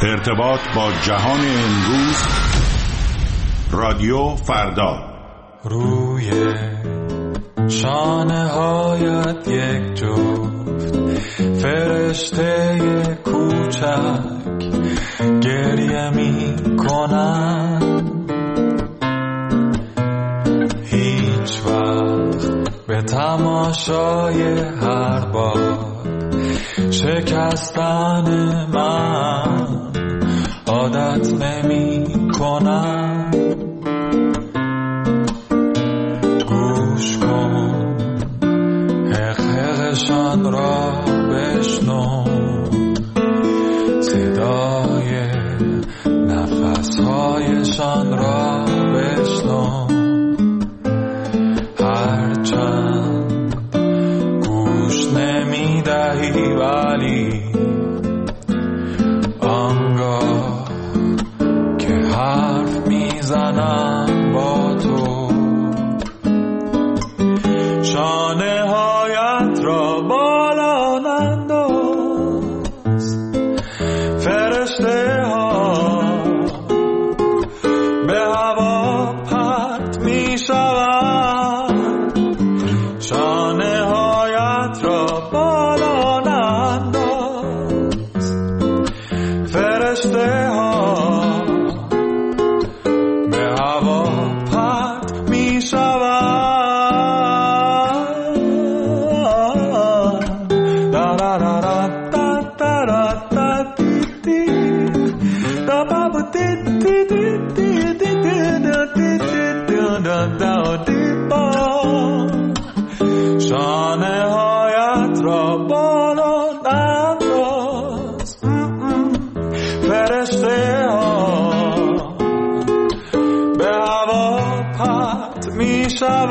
ارتباط با جهان امروز. رادیو فردا. روی شانه هایت یک جفت فرشته کوچک گریه می کنن، هیچ وقت به تماشای هر بار شکستن من عادت نمی کنم. گوش کن حقشان را بشنو، صدای نفسهایشان را بشنو، هرچند گوش نمی دهی ولی آنگاه که حرف می زنم با تو، شانه هایت را بالا ننداز، فرشته ها به هوا پرت می شوند، شانه هایت را بالا ننداز، فرشته ها به هوا پرت می شوند. شانه هایت را بالا ننداز، فرشته ها به هوا پرت می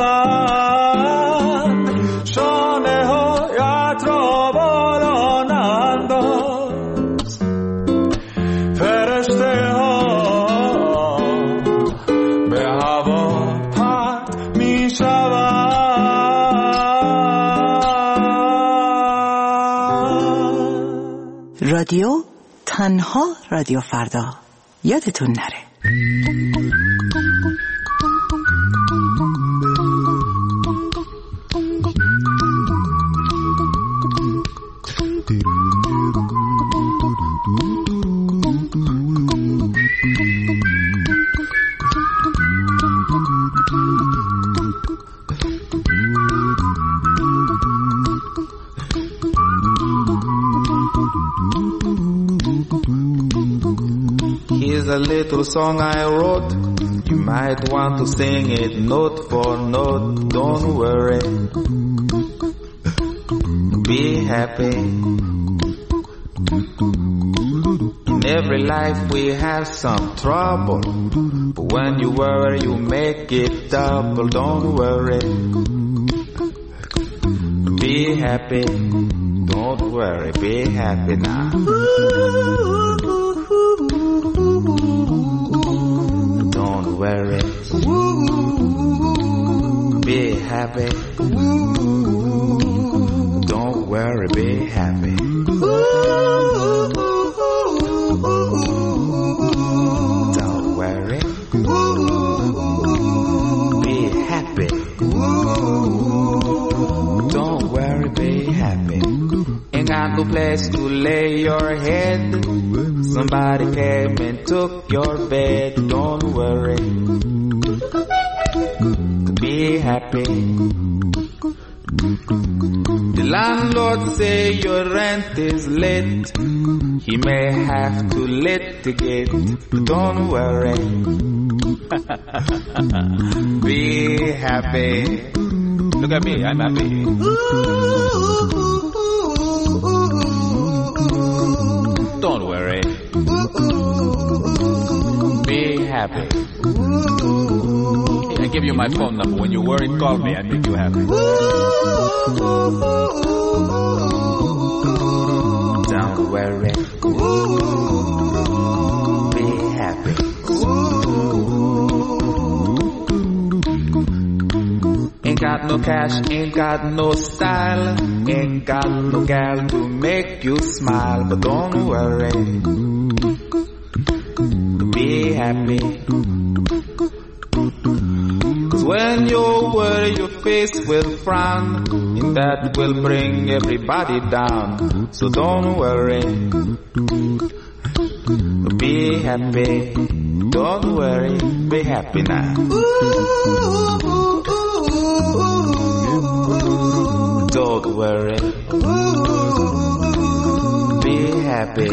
شوند، شانه هایت را بالا ننداز، فرشته ها به هوا پرت می شوند. رادیو تنها رادیو فردا، یادتون نره. Here's a little song I wrote. You might want to sing it note for note. Don't worry, be happy. In every life we have some trouble, but when you worry you make it double. Don't worry, be happy. Don't worry, be happy now. Don't worry, be happy. Don't worry, be happy. Don't worry, be happy. Don't worry, be happy. Ain't got no place to lay your head. Somebody came and took your bed. Don't worry, be happy. The landlord say your rent is late. He may have to litigate. Don't worry, be happy. Look at me, I'm happy. Don't worry, be happy. I give you my phone number. When you're worried, call me. I make you happy. Don't worry, be happy. Ain't got no cash, ain't got no style, ain't got no gal to make you smile. But don't worry, happy. Cause when you worry, your face will frown, and that will bring everybody down. So don't worry, be happy. Don't worry, be happy now. Don't worry, be happy.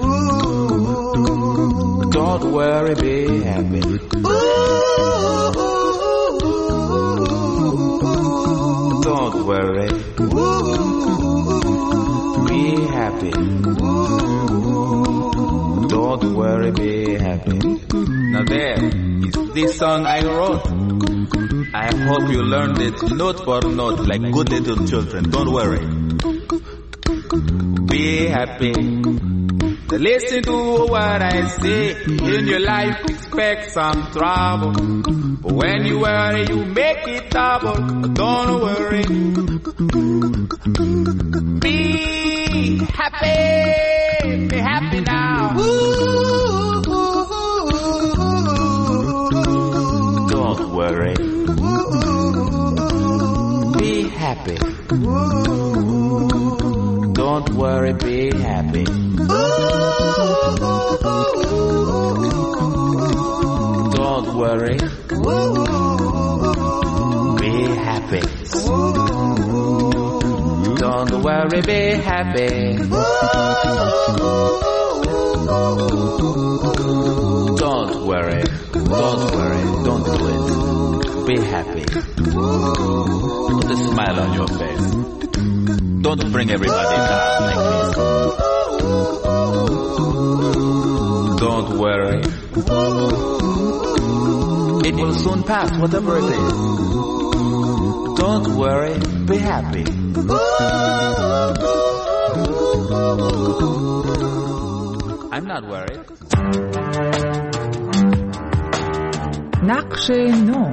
Don't worry, be happy. Don't worry, be happy. Don't worry, be happy. Now there is this song I wrote. I hope you learned it note for note like good little children. Don't worry, be happy. Listen to what I say. In your life expect some trouble, but when you worry you make it double. Don't worry, be happy. Be happy now. Don't worry, be happy. Don't worry, be happy. Don't worry, be happy. Don't worry, be happy. Don't worry, don't do it. Be happy. Put a smile on your face. Don't bring everybody down like this. Don't worry, it will soon pass, whatever it is. Don't worry, be happy. I'm not worried. نقش نو.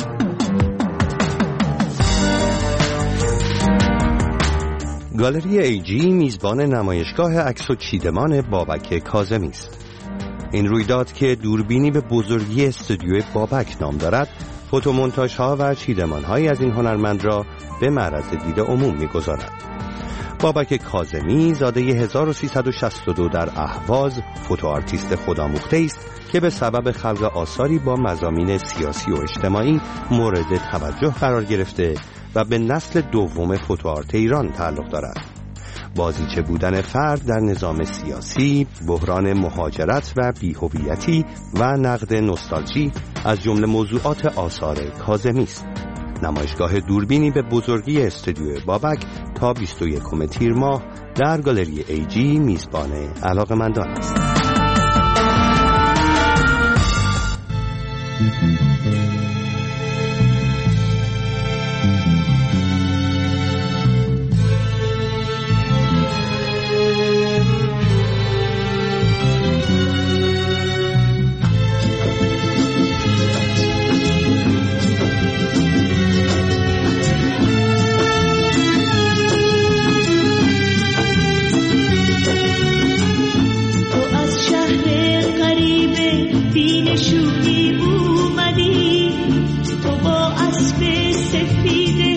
گالری ایجی میزبان نمایشگاه عکس و چیدمان بابک کاظمی است. این رویداد که دوربینی به بزرگی استودیو بابک نام دارد، فوتومونتاژها و چیدمان‌هایی از این هنرمند را به معرض دید عموم می‌گذارد. بابک کاظمی زاده 1362 در اهواز، فوتو آرتیست خودآموخته است که به سبب خلق آثاری با مضامین سیاسی و اجتماعی مورد توجه قرار گرفته و به نسل دوم فوتو آرت ایران تعلق دارد. بازیچه بودن فرد در نظام سیاسی، بحران مهاجرت و بی‌هویتی و نقد نوستالژی از جمله موضوعات آثار کاظمی است. نمایشگاه دوربینی به بزرگی استودیو بابک تا 21 تیر ماه در گالری ایجی میزبان علاقه‌مندان است. شوخی اومدی تو با اسب سفید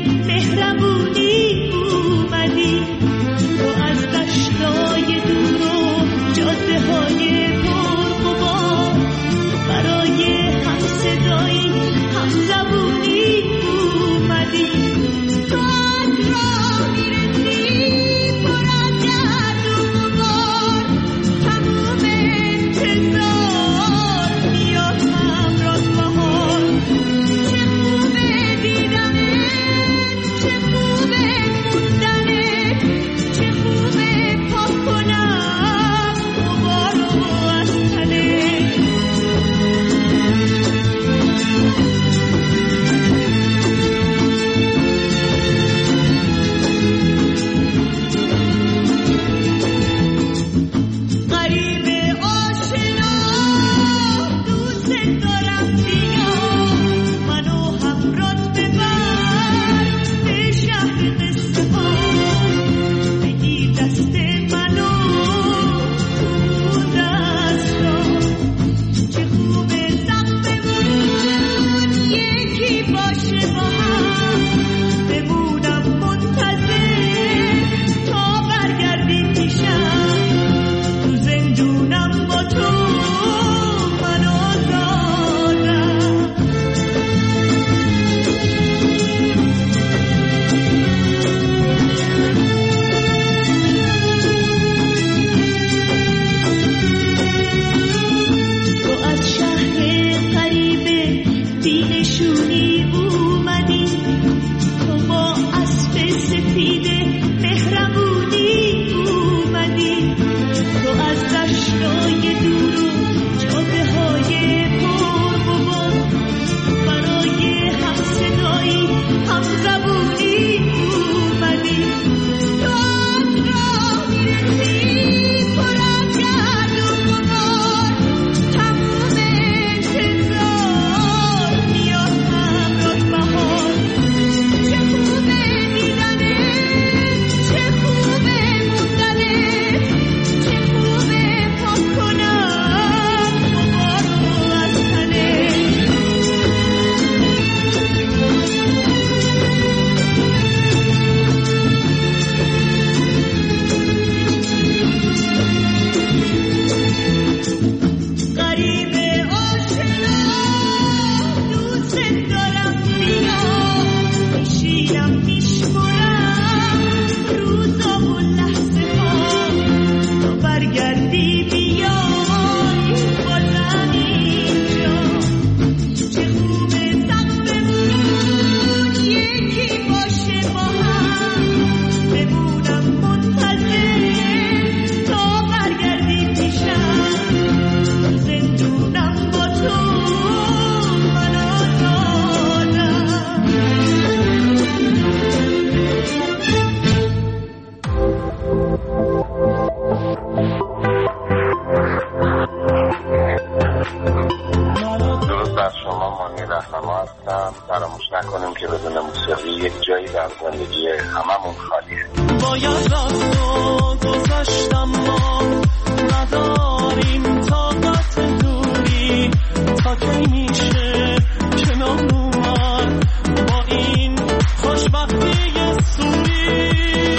زندگی هممون خالیه. باید رفت و گذشتم ما نداریم طاقت دوری تا کی میشه کنار اومد با این خوشبختی سوری.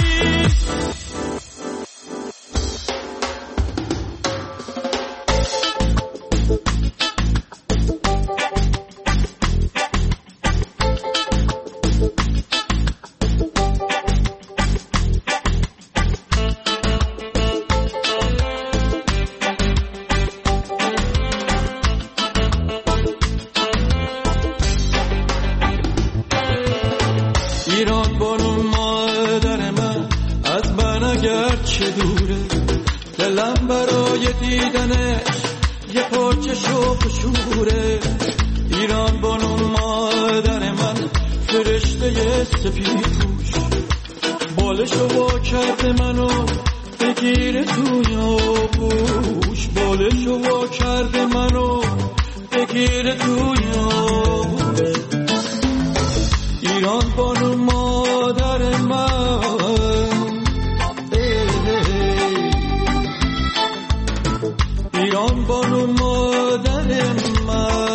ایران بانو مادر من از من اگر چه دوره، دلم برای دیدنش یه پاچه شوق شوره. ایران بانو مادر من فرشته سپید پوش، بالشو وا کرده منو بگیره توی آغوش، بالشو وا کرده منو بگیره توی آغوش. ایران بانو مادر من، ایران بانو مادر من.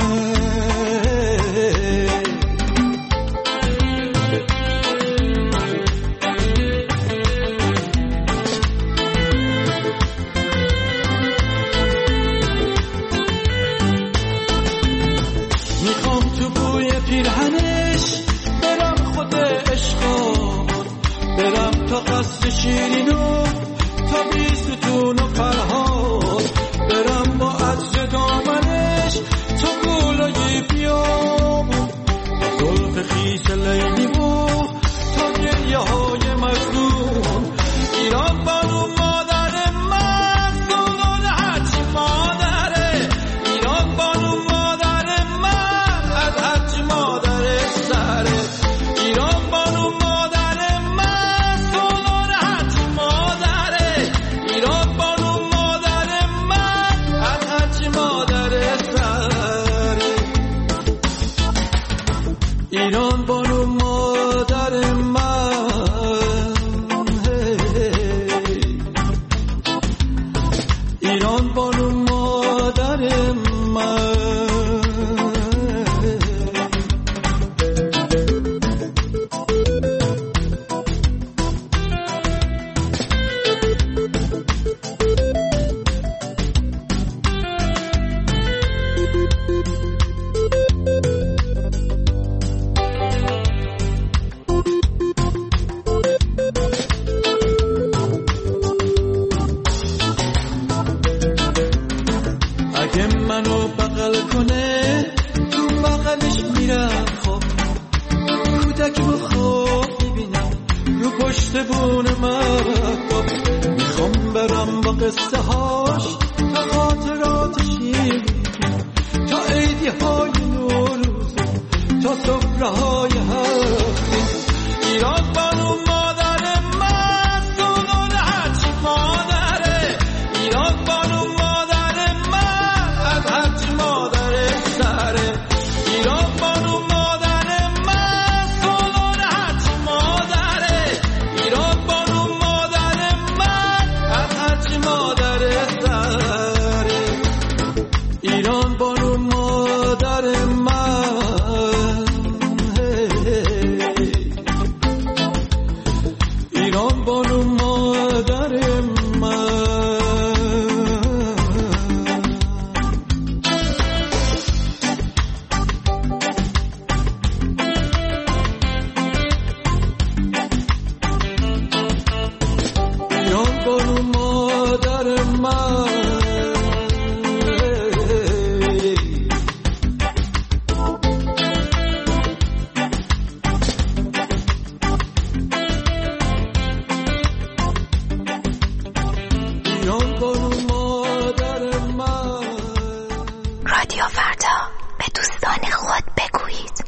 میخوام تو بوی پیرهنش برم خود عشقات، برم تا قصر شیرینو تا بیستون و فرهاد، برم با عطر دامنش تا گلای بیابون، زلف خیس لیلی و تا گریه های مجنون. ایران بانو مادر من دلال هرچی مادره، ایران بانو مادر من از هرچی مادر سره. ایران بانو مادر من دلال هرچی مادره، ایران بانو مادر من از هرچی مادر سره. ایران بانو مادر من، ایران بانو مادر من. اگه منو بغل کنه تو بغلش میرم، خواب کودک رو خواب میبینم رو پشت بون مهتاب. میخوام برم با قصه هاش تا خاطراتش شیرین، تا عیدی های نوروز تا سفره های هفتی. ایران بانو مادر من دلال هرچی مادره، ایران بانو مادر من از هرچی مادر سره. ایران بانو مادر من دلال هرچی مادره، ایران بانو مادر من از هرچی مادر سره. ایران بانو مادر من، ایران بانو مادر من. ایران بانو مادر من. ایران بانو مادر من. رادیو فردا، به دوستان خود بگویید.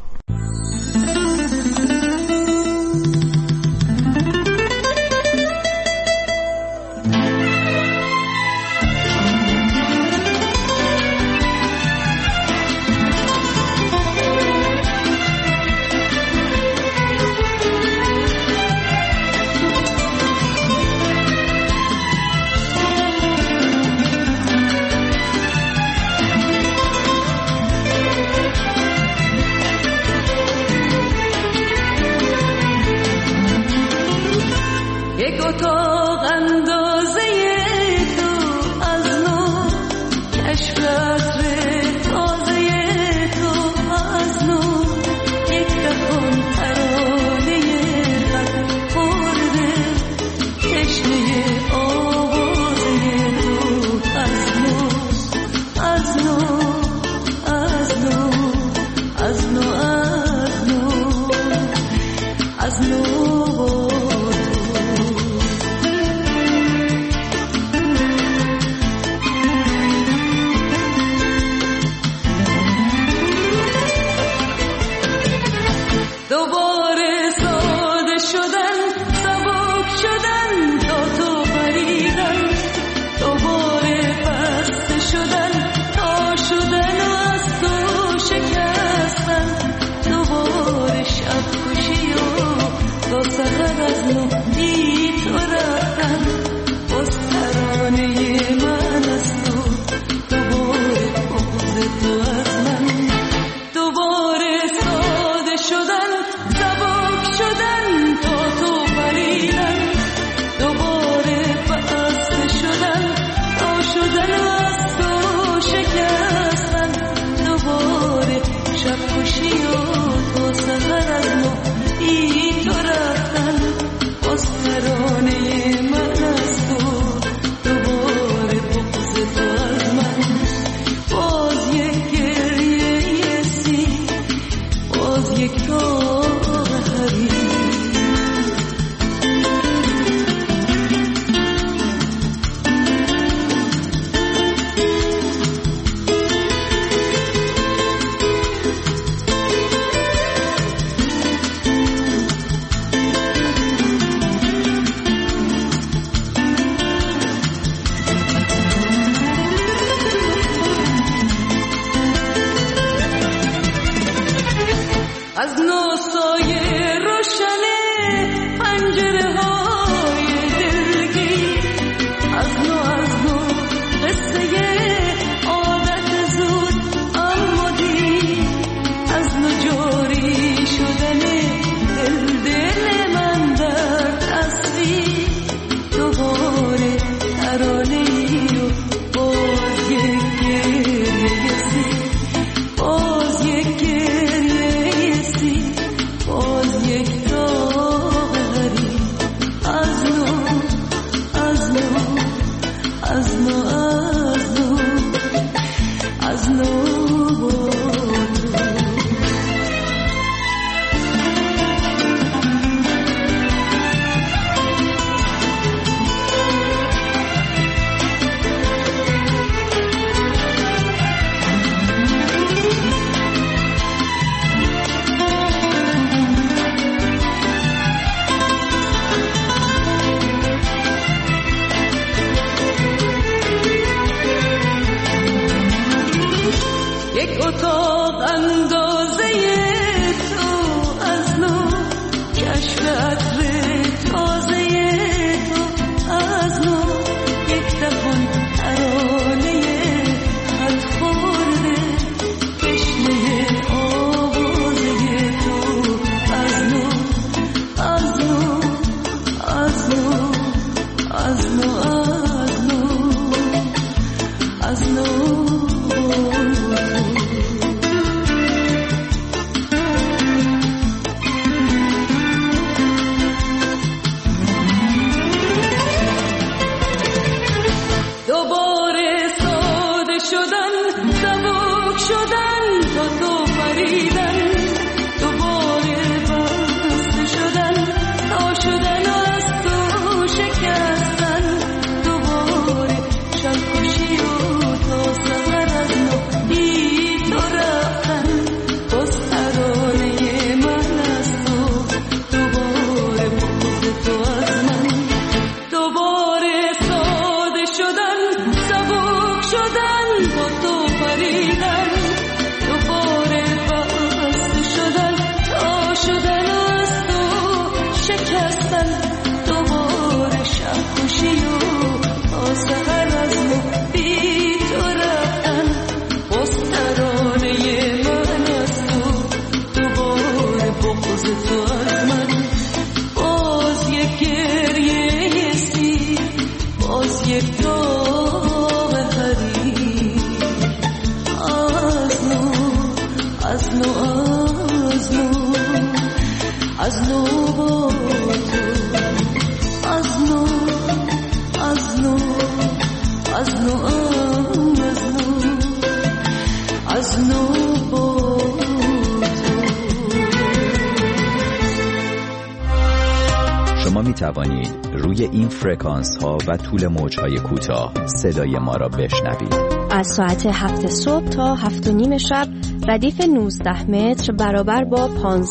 شما می توانید روی این فرکانس ها و طول موج های کوتاه صدای ما را بشنوید. از ساعت 7 صبح تا 7 و نیم شب ردیف 19 متر برابر با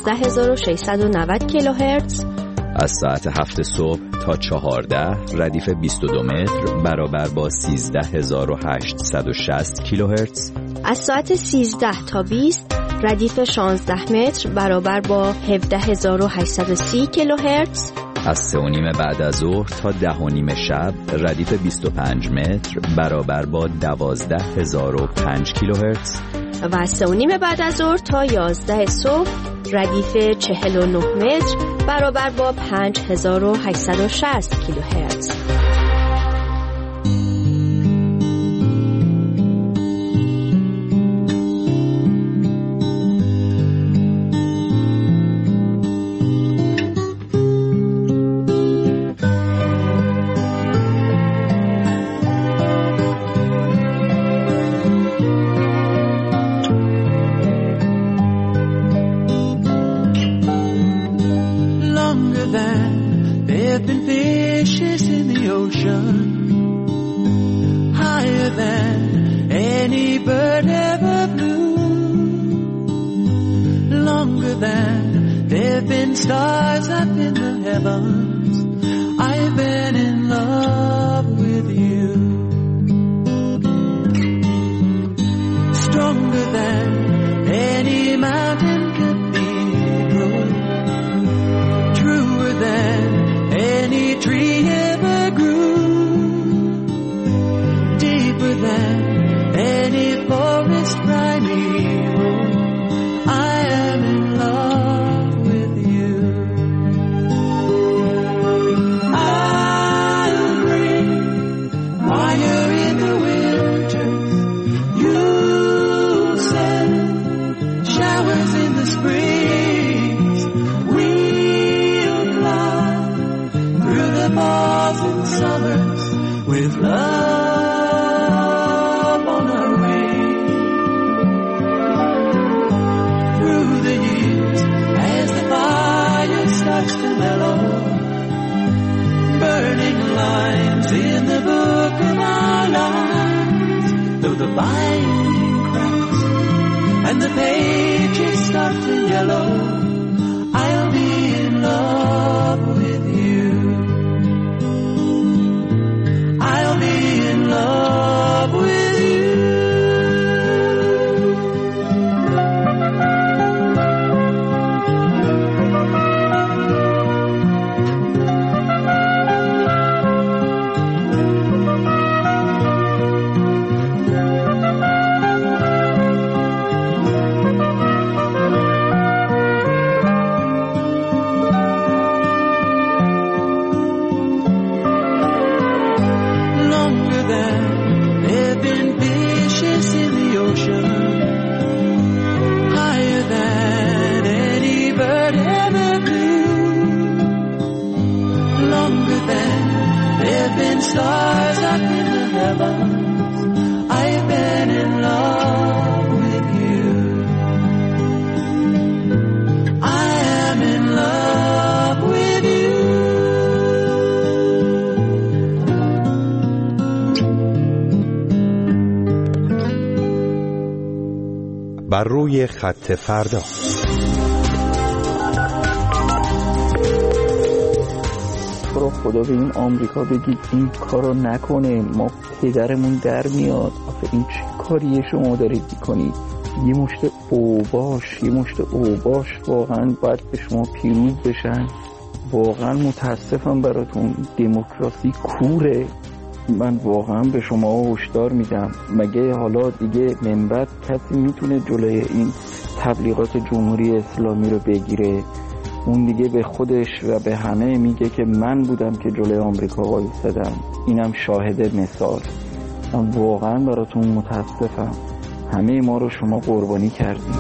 15690 کیلوهرتز. از ساعت 7 صبح تا 14 ردیف 22 متر برابر با 13860 کیلوهرتز. از ساعت 13 تا 20 ردیف 16 متر برابر با 17830 کیلوهرتز. از 3 و نیم بعد از ظهر تا 10 و نیم شب ردیف 25 متر برابر با 12005 کیلوهرتز. و از 3 و نیم بعد از ظهر تا 11 صبح ردیف 49 متر برابر با 5860 کیلوهرتز. بر روی خط فردا. تو خدا به این آمریکا بگید این کارو نکنه، ما پدرمون در میاد. آخه این چه کاریه شما دارید میکنید؟ یه مشت اوباش واقعا باید به شما پیروز بشن. واقعا متاسفم براتون، دموکراسی کوره. من واقعا به شما هشدار میدم، مگه حالا دیگه منبت کسی میتونه جلوی این تبلیغات جمهوری اسلامی رو بگیره؟ اون دیگه به خودش و به همه میگه که من بودم که جلوی آمریکا وایسادم، اینم شاهد مثال. من واقعا براتون متاسفم، همه ما رو شما قربانی کردیم.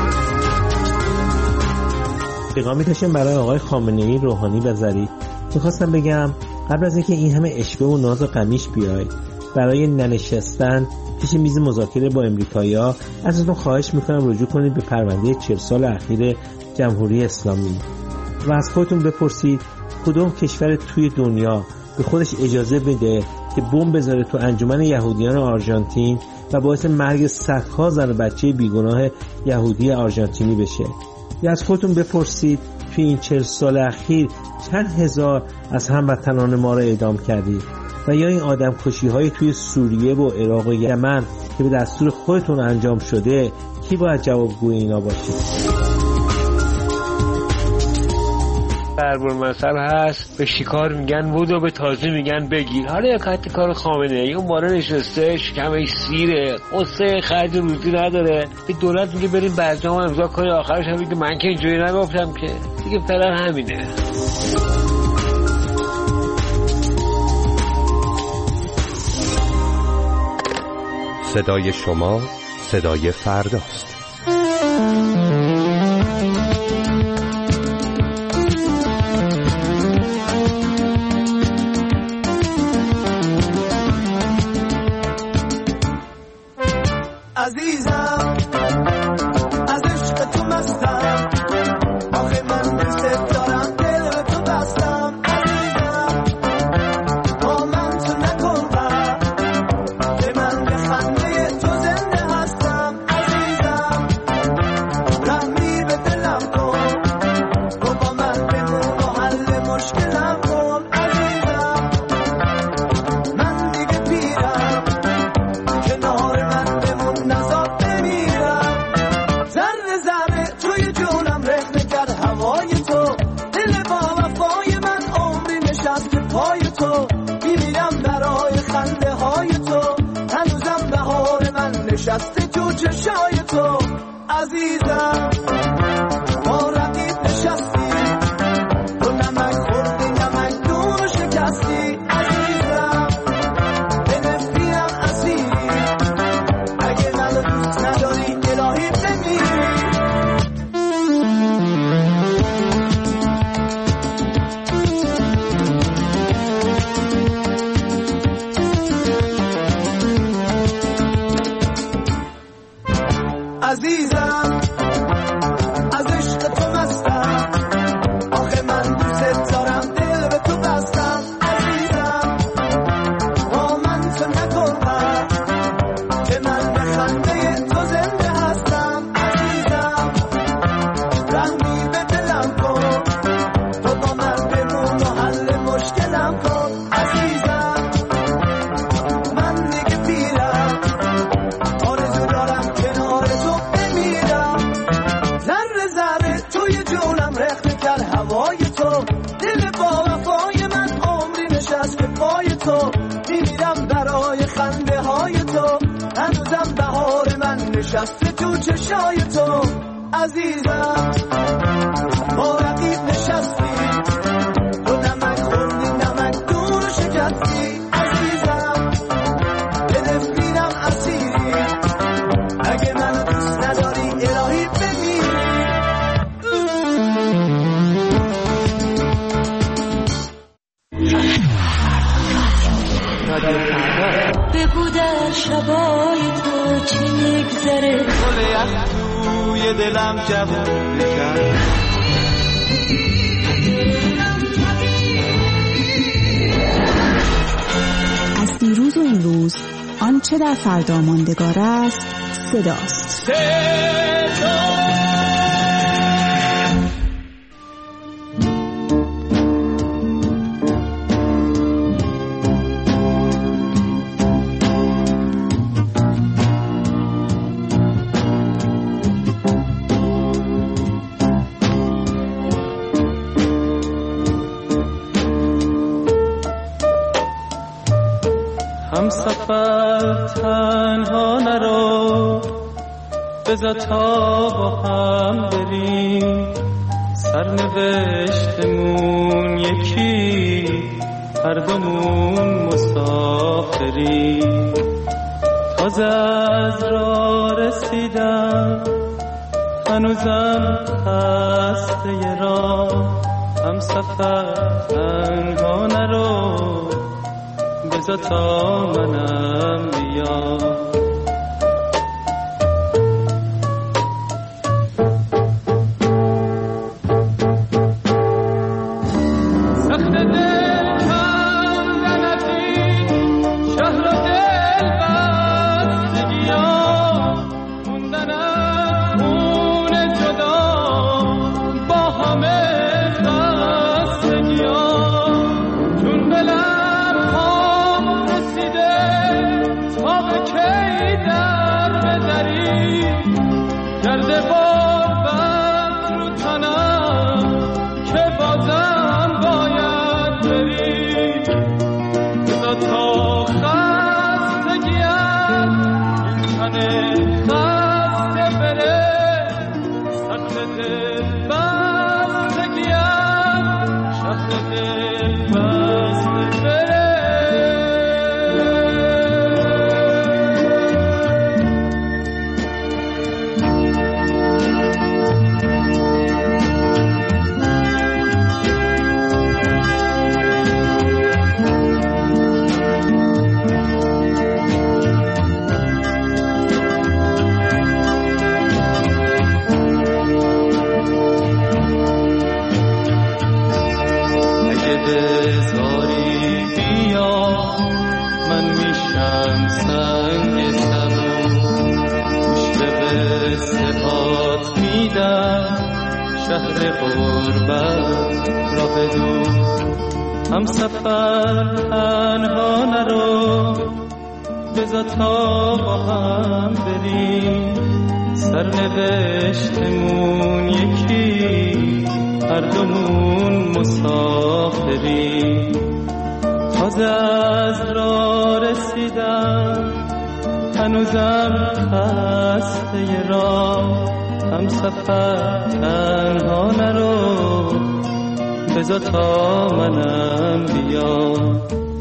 پیغامی داشتم برای آقای خامنه‌ای، روحانی و ظریف. میخواستم بگم قبل از اینکه این همه اشبه و ناز و قمیش بیاید برای ننشستن پیش میز مذاکره با امریکایی‌ها، ازتون خواهش میکنم رجوع کنید به پرونده 40 سال اخیر جمهوری اسلامی و از خودتون بپرسید کدوم کشور توی دنیا به خودش اجازه بده که بمب بذاره تو انجمن یهودیان آرژانتین و باعث مرگ صدها زن و بچه بیگناه یهودی آرژانتینی بشه. یا از خودتون بپرسید توی این 40 سال اخیر چند هزار از هموطنان ما را اعدام کردید. و یا این آدم کشی های توی سوریه و عراق و یمن که به دستور خودتون انجام شده، کی باید جوابگوی اینا باشه؟ دربار مثل هست به شکار میگن بود و به تازه میگن بگیر. حالا یا کت کار خامنه‌ای اون بالا نشسته، شکمش سیره، قصه خرج روزی نداره، به دولت میگه بریم برجام امضا کنید، آخرش هم میگه من که اینجوری نگفتم که. دیگه فعلا همینه. صدای شما صدای فرداست. عزیزم از عشق تو مستم، آخه من دوست دارم، دل به تو بستم. عزیزم با من تو نکن غم، به من به خنده تو زنده هستم. عزیزم رحمی به دلم کن، تو با من بمون و حل مشکلم کن. عزیزم من دیگه پیرم، کنار من بمون نزار بمیرم. ذره ذره توی جونم رخنه کرد هوای تو، دل با وفای من عمری نشست پای تو. میمیرم برای خنده های تو، هنوزم بهار من نشسته تو چشای تو. عزیزم با رقیب نشستی، تو نمک خوردی نمک دون شکستی. عزیزم به نفرینم اسیری، اگه منو دوست نداری الهی بمیری. عزیزم از عشق تو مستم، آخه من دوست دارم، دل به تو بستم. عزیزم با من تو نکن غم، که من به خنده تو زنده هستم. عزیزم رحمی به دلم کن، تو با من بمون و حل مشکلم کن. عزیزم من دیگه پیرم، آرزو دارم کنار تو بمیرم. ذره ذره توی جونم رخنه کرد هوای تو، دل با وفای من عمری نشست به پای تو. میمیرم برای خنده های تو، هنوزم بهار من نشسته تو چشای تو. عزیزم با رقیب نشستی، تو نمک خوردی نمک دون شکستی. عزیزم به نفرینم اسیری، اگه منو دوست نداری الهی بمیری. بگو در شبای تو چی میگذره، گل یخ توی دلم جوون بکن. از دیروز و امروز آنچه در فردا ماندگار است صداست. همسفر تنها نرو، بذار تا با هم بریم، سرنوشتمون یکی، هر دومون مسافریم. تازه از راه رسیدم، هنوزم خسته راه. همسفر تنها نرو، بذار تا منم بیام. همسفر تنها نرو، بذار تا با هم بریم، سرنوشتمون یکی، هر دومون مسافریم. تازه از راه رسیدم، هنوزم خسته راه. همسفر تنها نرو، بذار تا منم بیام.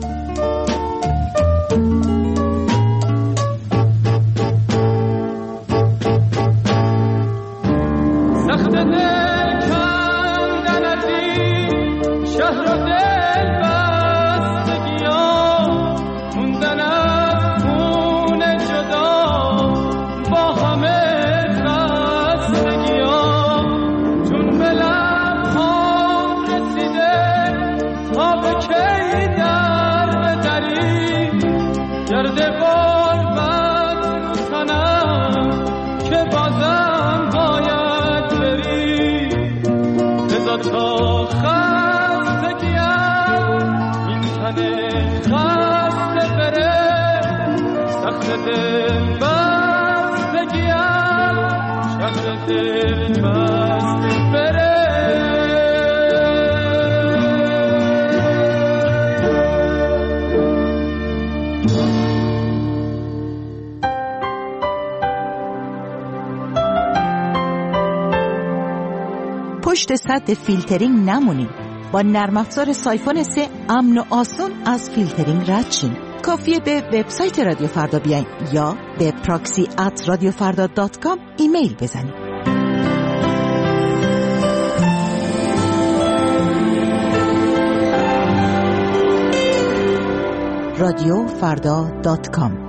سخت دل کندن از این شهر و دل بستگیام، موندن از خون جدا با همه خستگیام. چون به لبهام رسیده تا به کی در بدری، گرد غربت رو تنم که بازم باید بری. بذار تا خستگیم این تن خسته بره، سخت دل بستگیم شهر دل بسته بره. پشت سد فیلترینگ نمونید. با نرم افزار سایفون 3 امن و آسان از فیلترینگ رد شین. کافیه به وبسایت رادیو فردا بیاین یا به proxy@radiofarda.com ایمیل بزنید. radiofarda.com.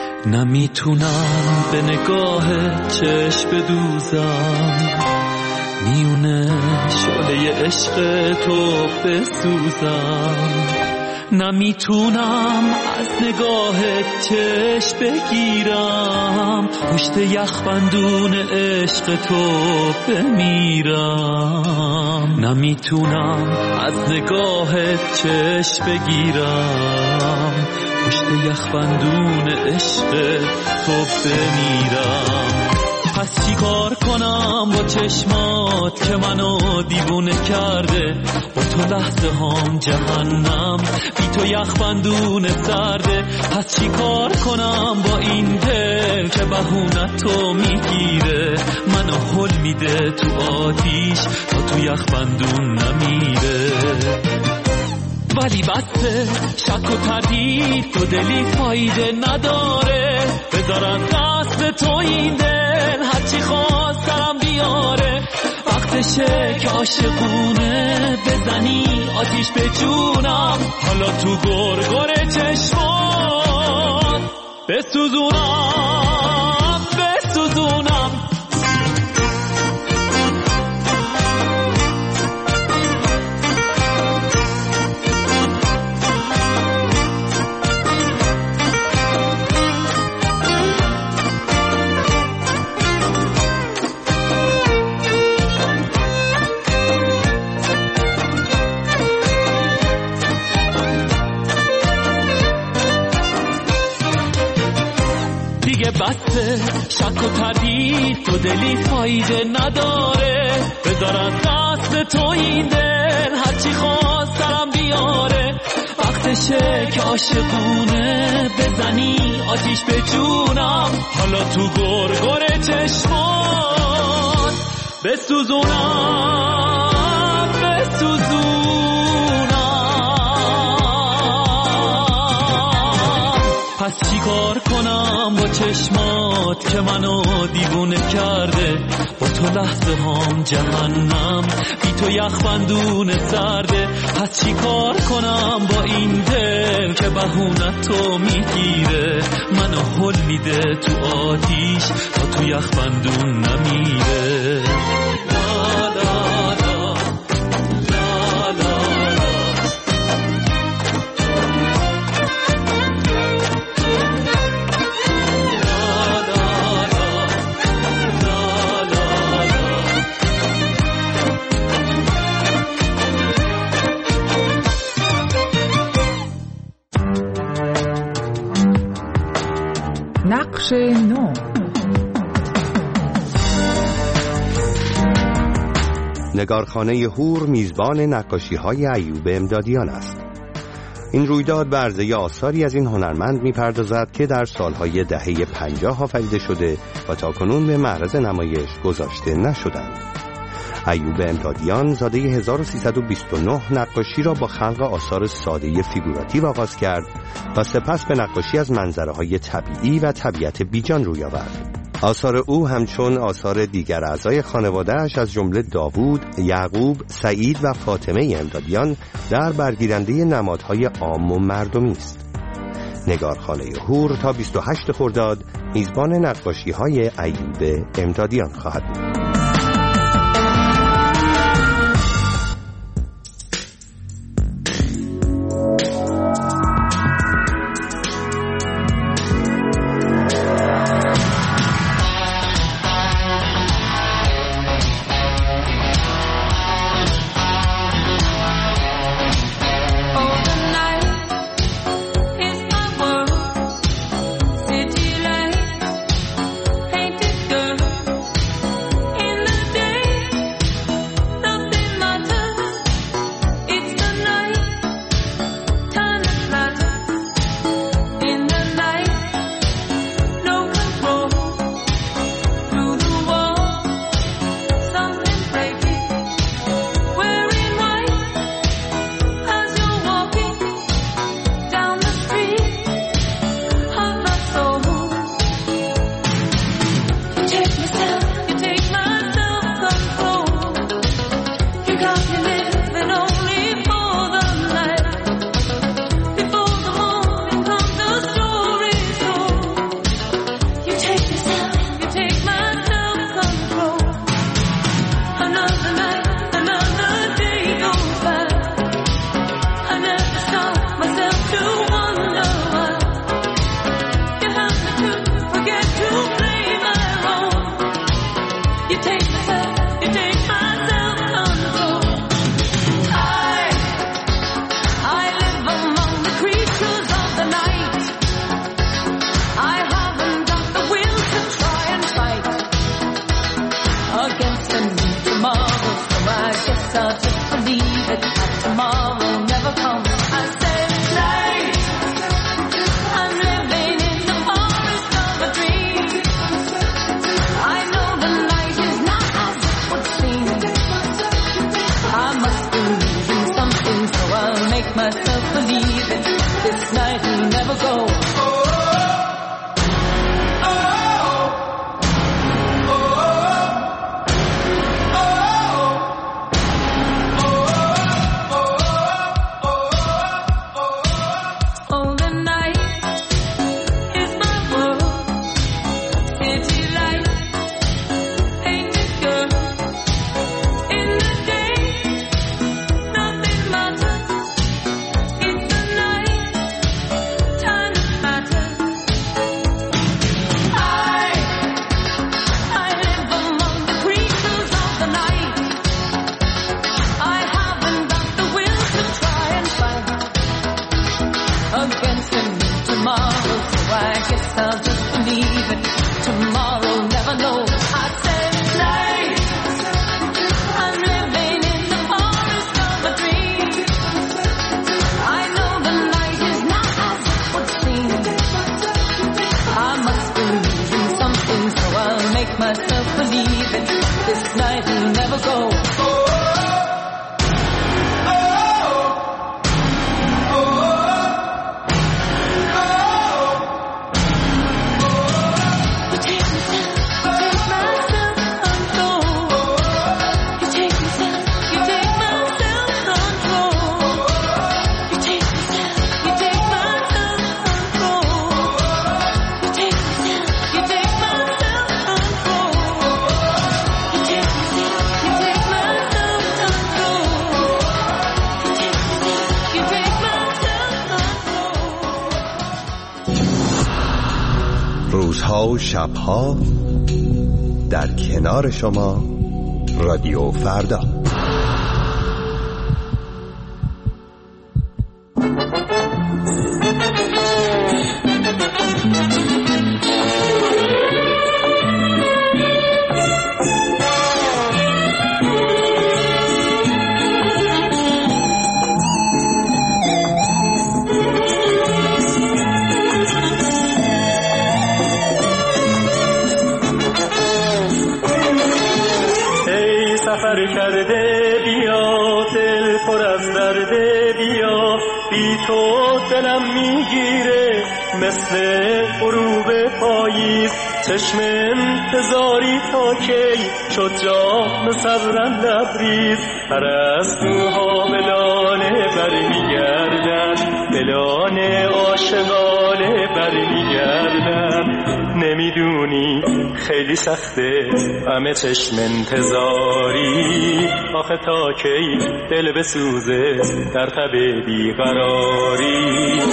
نمیتونم به نگاه چشم بدوزم، میونه شعله عشق تو بسوزم، نمیتونم از نگاهت چشم بگیرم، پشت یخبندون عشق تو بمیرم، نمیتونم از نگاهت چشم بگیرم، پشت یخبندون عشق تو بمیرم. پس چی کار کنم با چشمات که منو دیوونه کرده، با تو لحظه هام جهنم، بی تو یخبندون سرده. پس چی کار کنم با این دل که بهونه تو میگیره، منو هل میده تو آتیش تا تو یخبندون نمیره. ولی بسته شک و تردید تو دلی فایده نداره، بذارن دست تو این دل هرچی خواست سرم بیاره. وقتشه که عاشقونه بزنی آتیش به جونم، حالا تو گرگر چشمات بسوزونم بسوزونم. بسته شک و تردید تو دلی فایده نداره، بذارن دست تو این دل هرچی خواست سرم بیاره. وقتشه که عاشقونه بزنی آتیش به جونم، حالا تو گرگر چشمات بسوزونم بسوزونم. پس چی کار کنم با چشمات که منو دیوونه کرده، با تو لحظه هام جهنم، بی تو یخبندون سرده. پس چی کار کنم با این دل که بهونه تو میگیره، منو هل میده تو آتیش تا تو یخبندون نمیره. لا لا لا لا لا نقش نو. نگارخانه هور میزبان نقاشی‌های ایوب امدادیان است. این رویداد به عرضه آثاری از این هنرمند می‌پردازد که در سالهای دهه 50 آفریده شده و تاکنون به معرض نمایش گذاشته نشدند. ایوب امدادیان زاده 1329 نقاشی را با خلق آثار ساده فیگوراتیو آغاز کرد و سپس به نقاشی از منظره‌های طبیعی و طبیعت بیجان روی آورد. آثار او همچون آثار دیگر اعضای خانواده‌اش از جمله داوود، یعقوب، سعید و فاطمه امدادیان در برگیرنده نمادهای عام و مردمی است. نگارخانه هور تا 28 خرداد میزبان نقاشی‌های ایوب امدادیان خواهد بود. make myself believe it. This night will never go. روزها و شبها در کنار شما رادیو فردا. سفر کرده بیا، دل پر از درده بیا، بی تو دلم میگیره مثل غروب پاییز. چشم انتظاری تا کی شد جام صبرم لبریز. پرستوها به لانه برمیگردن، به لانه عاشقانه برمیگردن. نمیدونی خیلی سخته همه چشم انتظاری، آخه تا کی دل بسوزه در تب بیقراری.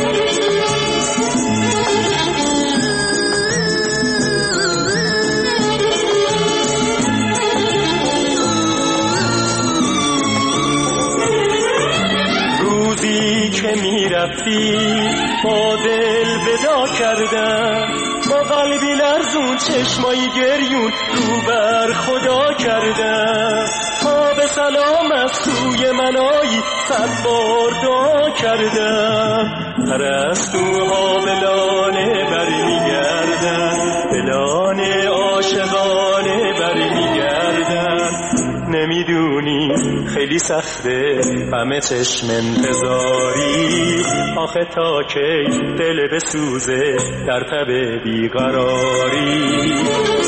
روزی که میرفتی با دل ودا کردم، با قلبی لرزون چشمایی گریون رو بر خدا کردم. تا به سلام از سوی من آیی 100 بار دعا کردم. پرستوها به لانه برمیگردن، به لانه عاشقانه برمیگردن. نمیدونی خیلی سخته همه چشم انتظاری، آخه تا کی دل بسوزه در تب بیقراری.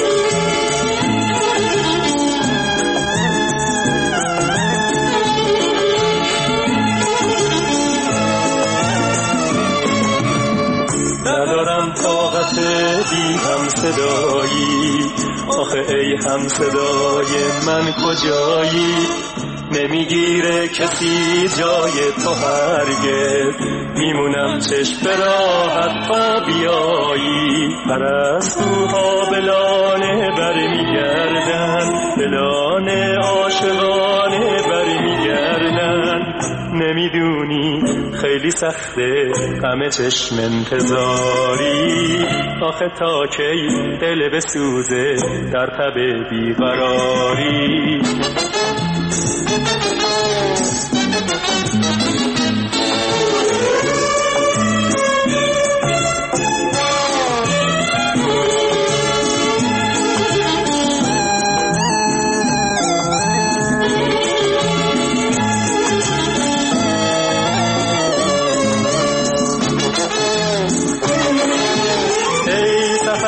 ندارم طاقت بی هم صدایی، آخه ای هم صدای من کجایی؟ نمیگیره کسی جای تو هرگز، میمونم چشم به راحت تا بیایی. پرستوها به لانه برمیگردن، به لانه عاشقانه برمیگردن. نمیدونی خیلی سخته همه چشم انتظاری، آخه تا کی دل بسوزه در تب بیقراری.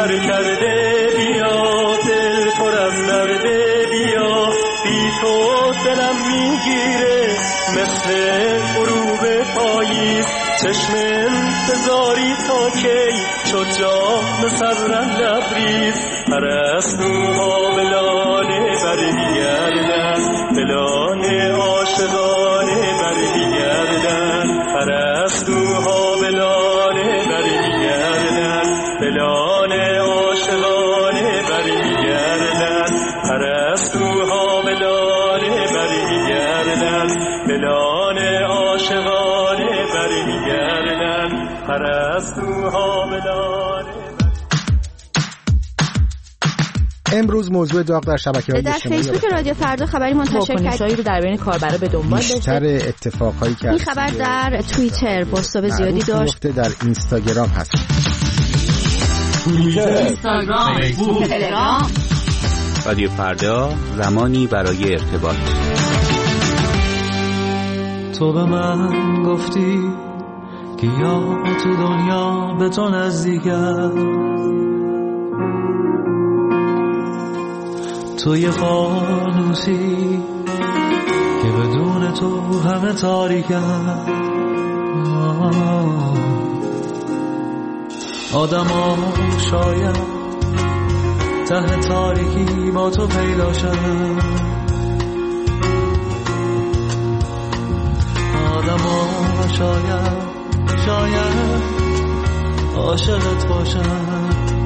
سر کرده بیا، دل پر از درده بیا، بی تو دلم میگیره مثل غروب پاییز، چشم انتظاری تا کی شد جام سرم لبریز، پرستوها به لاله برمیگردن، به لاله عاشقانه برمیگردن، پرستوها به لاله برمیگردن، به لاله عاشقانه برمیگردن، پرستوها به لاله برمیگردن، به لاله عاشقانه برمیگردن، پرستوها به لاله. امروز موضوع داغ در شبکه‌های اجتماعی در فیسبوک رادیو فردا خبری منتشر کرد رو در بین کاربرا به دنبال داشت. بیشتر اتفاقهایی که این خبر در توییتر بازتاب زیادی داشت. در اینستاگرام هست. توییتر، اینستاگرام، فیسبوک، تلگرام. رادیو فردا، زمانی برای ارتباط. تو به من گفتی که یا تو دنیا به تو نزدیکم، تو یه فانوسی که بدون تو همه تاریکم، آدم ها شاید ته تاریکی با تو پیدا شدن، آدم ها شاید عاشقت باشن.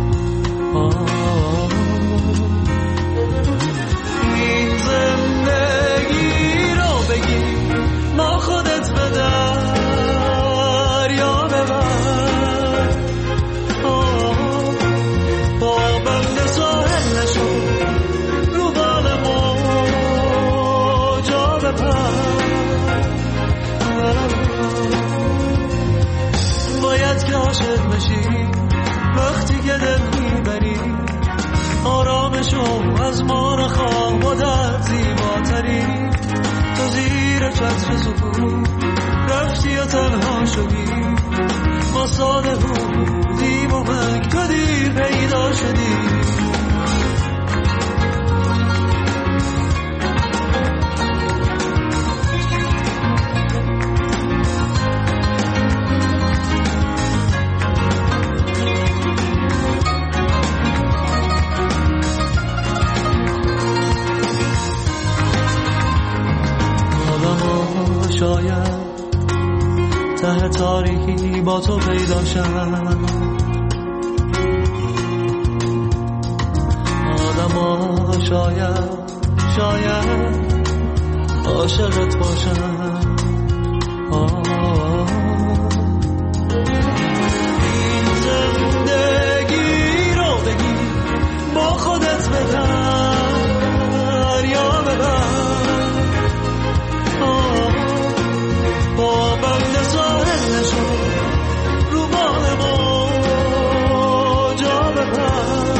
این زندگی رو بگی ما خودت به دریا ببر، با بند ساحل نشو رو بال موجا بپر، باید که عاشق بشی وقتی که دل میبری، آرامشو از ما نخواه و در زیباتری، تو زیر چتر سکون رفتی و تنها شدی، ما ساده بودیم و من تو دیر پیدا شدی. شاید ته تاریکی با تو پیدا شد، آدم ها شاید عاشقت باشن. این زندگی رو بگی با خودت به دریا ببر، با بند ساحل نشو رو بال موجا بپر،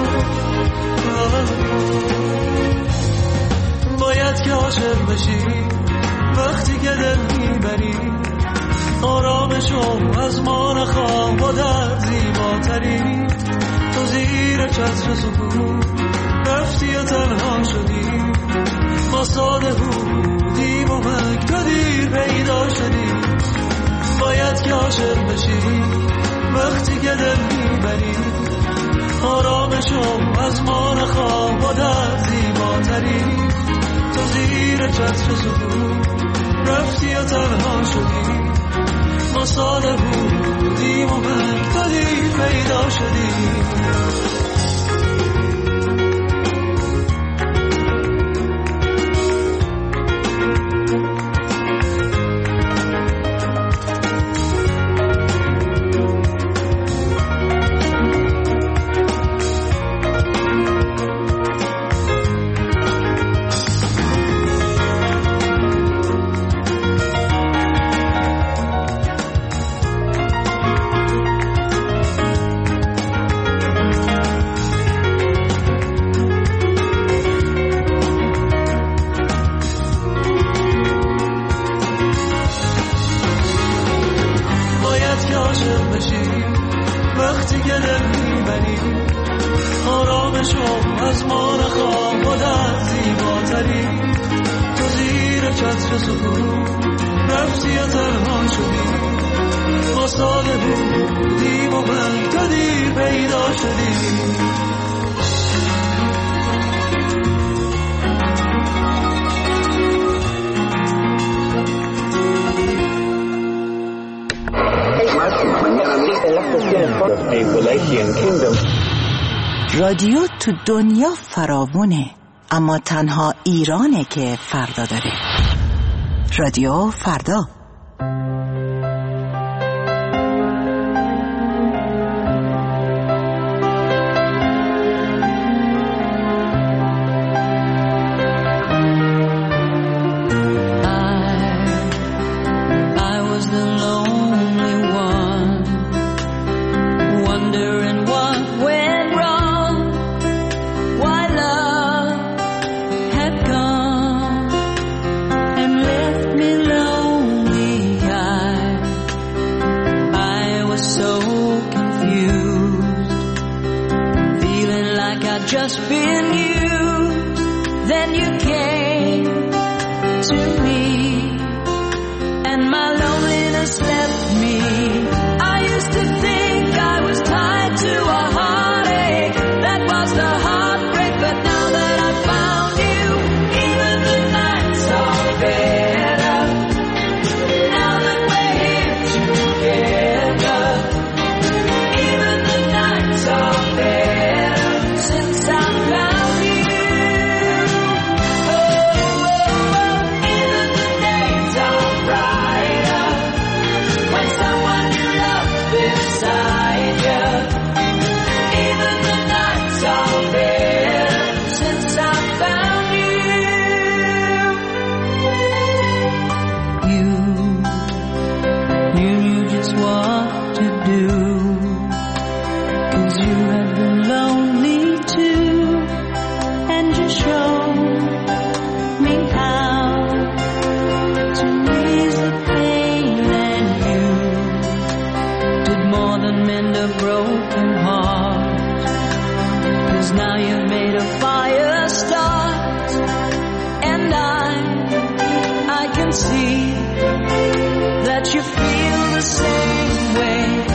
باید که عاشق بشی وقتی که دل میبری، آرامشو از ما نخواه و در زیباتری، تو زیر چتر سکون رفتی و تنها شدی، ما ساده بودیم و من تو دیر پیدا شدی، باید که عاشق بشی وقتی که دل میبری، آرامشو از ما نخواه و در زیباتری، تو زیر چتر سکون رفتی و تنها شدی، ما ساده بودیم و من تو دیر پیدا شدی. وقتی که دل میبری آرامشو از ما نخواه مادر زیباتری تو زیر چتر سکون رفتی و تنها شدی ما ساده بودیم و من تا دیر پیدا شدی رادیو تو دنیا فراوونه، اما تنها ایرانه که فردا داره. رادیو فردا. Just been used, then you came to me, and my loneliness left me. I used to think I was tied to a heartache, that was the heartbreak, but now that I found you, even the nights are better, now that we're here together, even the nights are better. Now you've made a fire start, and I can see that you feel the same way.